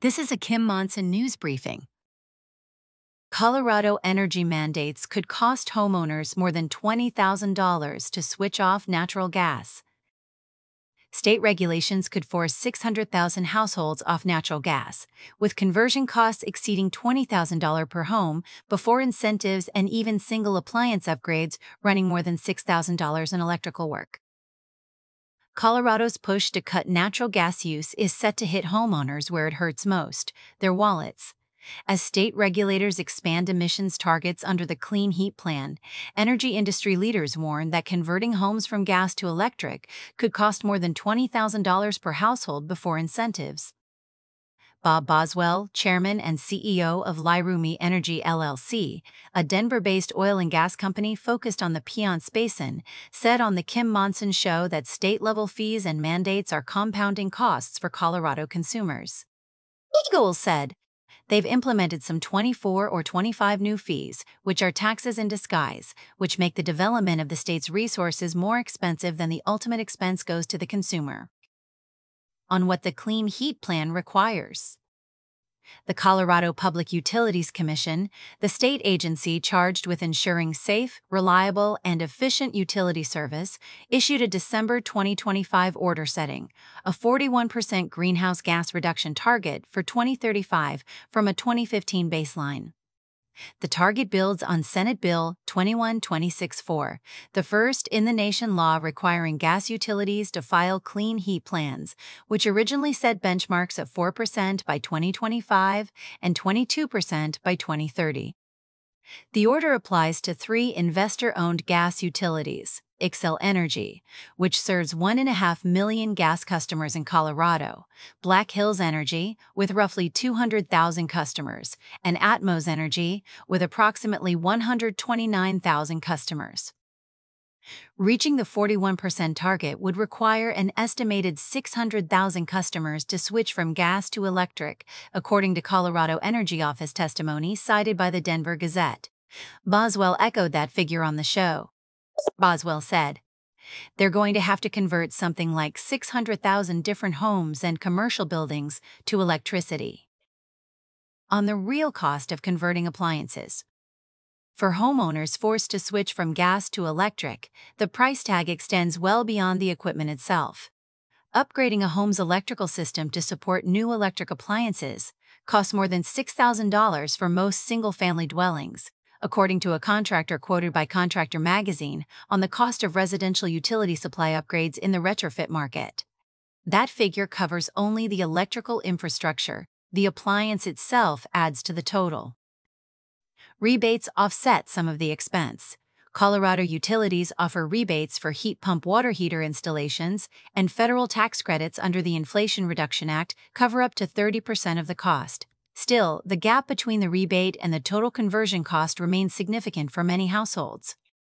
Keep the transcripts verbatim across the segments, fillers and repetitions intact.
This is a Kim Monson news briefing. Colorado energy mandates could cost homeowners more than twenty thousand dollars to switch off natural gas. State regulations could force six hundred thousand households off natural gas, with conversion costs exceeding twenty thousand dollars per home before incentives and even single appliance upgrades running more than six thousand dollars in electrical work. Colorado's push to cut natural gas use is set to hit homeowners where it hurts most, their wallets. As state regulators expand emissions targets under the Clean Heat Plan, energy industry leaders warn that converting homes from gas to electric could cost more than twenty thousand dollars per household before incentives. Bob Boswell, chairman and C E O of Lairumi Energy L L C, a Denver-based oil and gas company focused on the Piceance Basin, said on The Kim Monson Show that state-level fees and mandates are compounding costs for Colorado consumers. Eagle said, "They've implemented some twenty-four or twenty-five new fees, which are taxes in disguise, which make the development of the state's resources more expensive than the ultimate expense goes to the consumer." On what the Clean Heat Plan requires. The Colorado Public Utilities Commission, the state agency charged with ensuring safe, reliable, and efficient utility service, issued a December twenty twenty-five order setting a forty-one percent greenhouse gas reduction target for twenty thirty-five from a twenty fifteen baseline. The target builds on Senate Bill twenty-one twenty-six four, the first in the nation law requiring gas utilities to file clean heat plans, which originally set benchmarks at four percent by twenty twenty-five and twenty-two percent by twenty thirty. The order applies to three investor-owned gas utilities: Xcel Energy, which serves one point five million gas customers in Colorado; Black Hills Energy, with roughly two hundred thousand customers; and Atmos Energy, with approximately one hundred twenty-nine thousand customers. Reaching the forty-one percent target would require an estimated six hundred thousand customers to switch from gas to electric, according to Colorado Energy Office testimony cited by the Denver Gazette. Boswell echoed that figure on the show. Boswell said, "They're going to have to convert something like six hundred thousand different homes and commercial buildings to electricity." On the real cost of converting appliances. For homeowners forced to switch from gas to electric, the price tag extends well beyond the equipment itself. Upgrading a home's electrical system to support new electric appliances costs more than six thousand dollars for most single-family dwellings, according to a contractor quoted by Contractor Magazine on the cost of residential utility supply upgrades in the retrofit market. That figure covers only the electrical infrastructure. The appliance itself adds to the total. Rebates offset some of the expense. Colorado utilities offer rebates for heat pump water heater installations, and federal tax credits under the Inflation Reduction Act cover up to thirty percent of the cost. Still, the gap between the rebate and the total conversion cost remains significant for many households.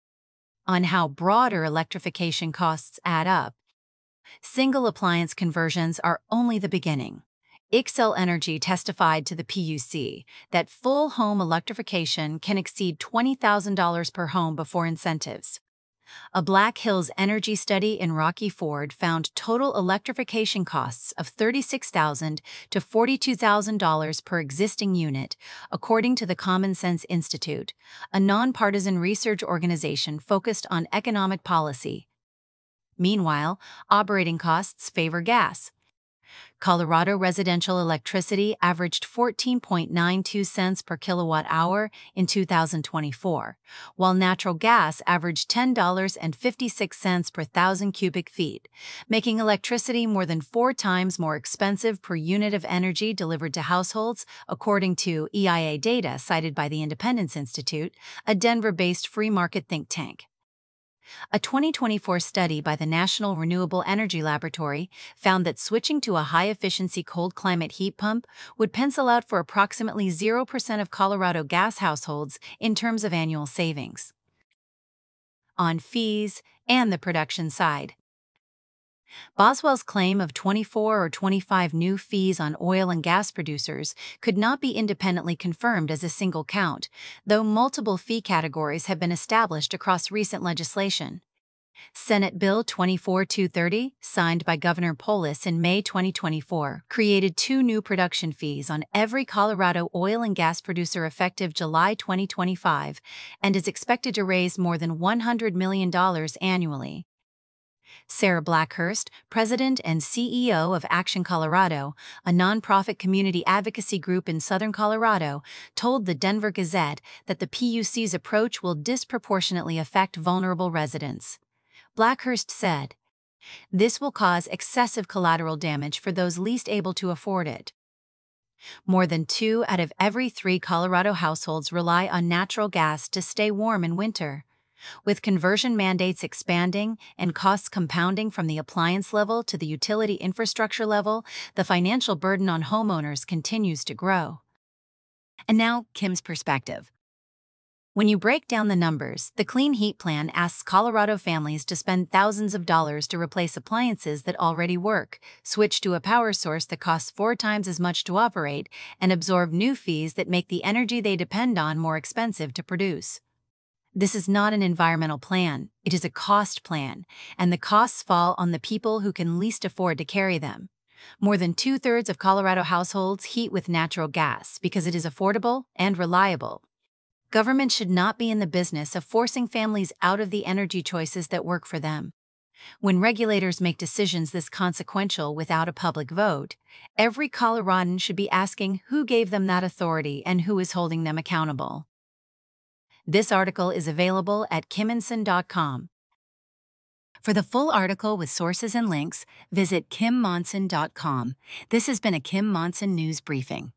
On how broader electrification costs add up. Single appliance conversions are only the beginning. Xcel Energy testified to the P U C that full home electrification can exceed twenty thousand dollars per home before incentives. A Black Hills Energy study in Rocky Ford found total electrification costs of thirty-six thousand dollars to forty-two thousand dollars per existing unit, according to the Common Sense Institute, a nonpartisan research organization focused on economic policy. Meanwhile, operating costs favor gas. Colorado residential electricity averaged fourteen point nine two cents per kilowatt hour in two thousand twenty-four, while natural gas averaged ten dollars and fifty-six cents per thousand cubic feet, making electricity more than four times more expensive per unit of energy delivered to households, according to E I A data cited by the Independence Institute, a Denver-based free market think tank. A twenty twenty-four study by the National Renewable Energy Laboratory found that switching to a high-efficiency cold climate heat pump would pencil out for approximately zero percent of Colorado gas households in terms of annual savings. On fees and the production side. Boswell's claim of twenty-four or twenty-five new fees on oil and gas producers could not be independently confirmed as a single count, though multiple fee categories have been established across recent legislation. Senate Bill twenty-four two thirty, signed by Governor Polis in May twenty twenty-four, created two new production fees on every Colorado oil and gas producer effective July twenty twenty-five and is expected to raise more than one hundred million dollars annually. Sarah Blackhurst, president and C E O of Action Colorado, a nonprofit community advocacy group in southern Colorado, told the Denver Gazette that the P U C's approach will disproportionately affect vulnerable residents. Blackhurst said, "This will cause excessive collateral damage for those least able to afford it." More than two out of every three Colorado households rely on natural gas to stay warm in winter. With conversion mandates expanding and costs compounding from the appliance level to the utility infrastructure level, the financial burden on homeowners continues to grow. And now, Kim's perspective. When you break down the numbers, the Clean Heat Plan asks Colorado families to spend thousands of dollars to replace appliances that already work, switch to a power source that costs four times as much to operate, and absorb new fees that make the energy they depend on more expensive to produce. This is not an environmental plan, it is a cost plan, and the costs fall on the people who can least afford to carry them. More than two-thirds of Colorado households heat with natural gas because it is affordable and reliable. Government should not be in the business of forcing families out of the energy choices that work for them. When regulators make decisions this consequential without a public vote, every Coloradan should be asking who gave them that authority and who is holding them accountable. This article is available at kim monson dot com. For the full article with sources and links, visit kim monson dot com. This has been a Kim Monson News Briefing.